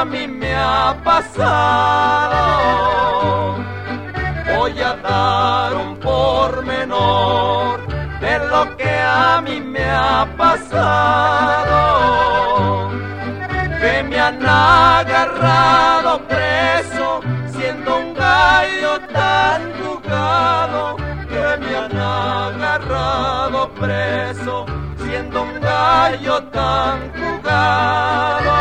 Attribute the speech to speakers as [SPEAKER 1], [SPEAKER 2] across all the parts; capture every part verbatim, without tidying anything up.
[SPEAKER 1] a mí me ha pasado. Voy a dar un pormenor de lo que a mí me ha pasado. Que me han agarrado preso siendo un gallo tan jugado. Que me han agarrado preso siendo un gallo tan jugado.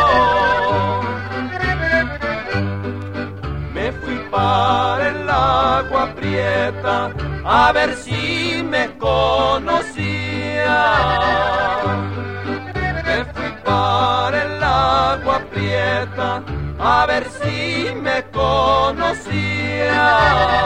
[SPEAKER 1] Me fui para el agua prieta a ver si me conocía. Me fui para el agua prieta a ver si me conocía.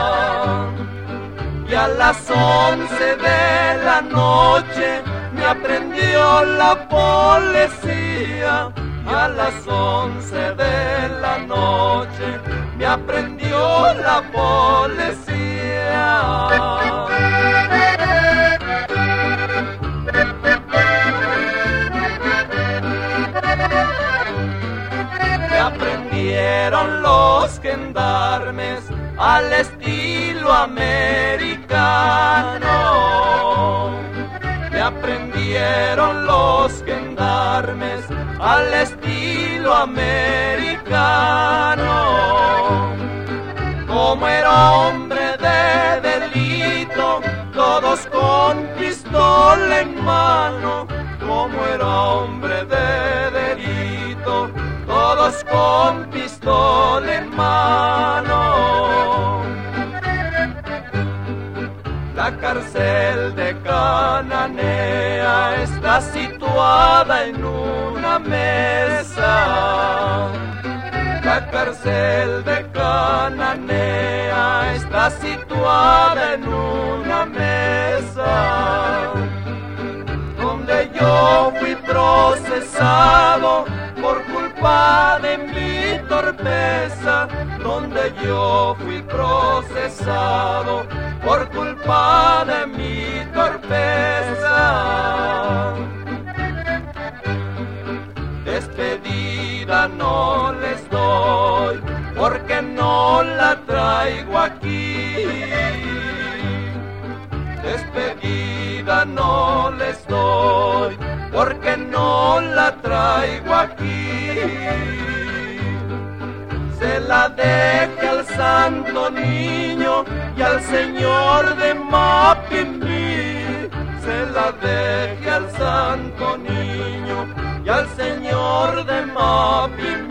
[SPEAKER 1] Y a las once de la noche me aprendió la policía. Y a las once de la noche me aprendió la policía. Me aprendieron los gendarmes al estilo americano. Me aprendieron los gendarmes al estilo americano. Como era hombre de delito, todos con pistola en mano. Como era hombre de delito, todos con pistola en mano. La cárcel de Cananea está situada en una mesa. La cárcel de Cananea está situada en una mesa. Donde yo fui procesado por culpa de mi torpeza. Donde yo fui procesado por culpa de mi torpeza. Despedida no les doy porque no la traigo aquí. Despedida no les doy porque no la traigo aquí. Se la deje al Santo Niño y al Señor de Mapimí. Se la deje al Santo Niño y al Señor de Mapimí.